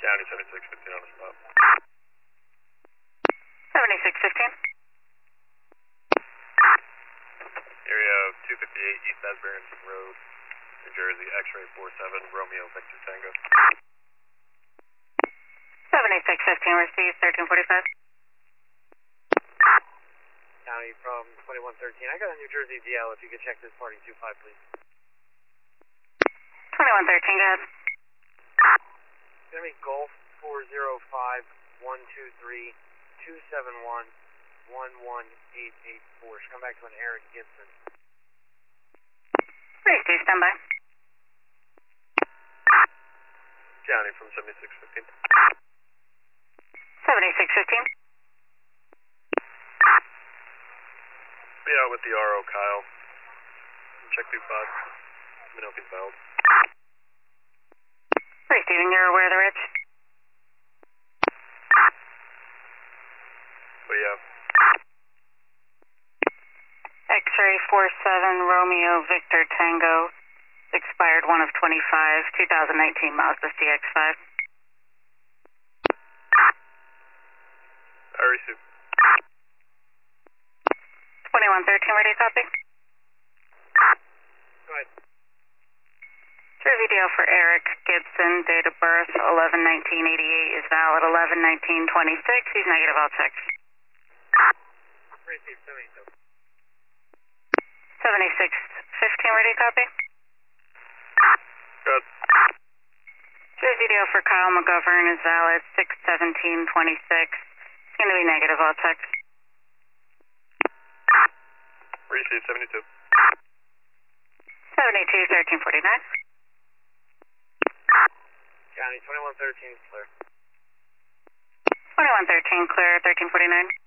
County 7615 on the spot. 7615. Area 258 East Asbury Road, New Jersey, X-ray 47, Romeo Victor Tango. 7615 received, 1345. County from 2113. I got a New Jersey DL. If you could check this party 25, please. 2113, go ahead. It's going to be Golf 405-123-271-11884. Should come back to an Eric Gibson. Received, stand by. County from 7615. 7615. Be out with the RO, Kyle. Check 25. Let me know if he's valid. Receiving, you're aware of the ridge? What do you have? X-ray 47 Romeo Victor Tango, expired 1 of 25, 2019 Mazda CX-5. I received. 2113, ready to copy? Go ahead. True video for Eric Gibson, date of birth 11/19/88 is valid 11/19/26. He's negative, I'll check. Received 72. 7615, ready to copy? Good. True video for Kyle McGovern is valid 6/17/26. It's going to be negative, I'll check. Received 72. 72 1349. County 2113 is clear. 2113 clear 1349.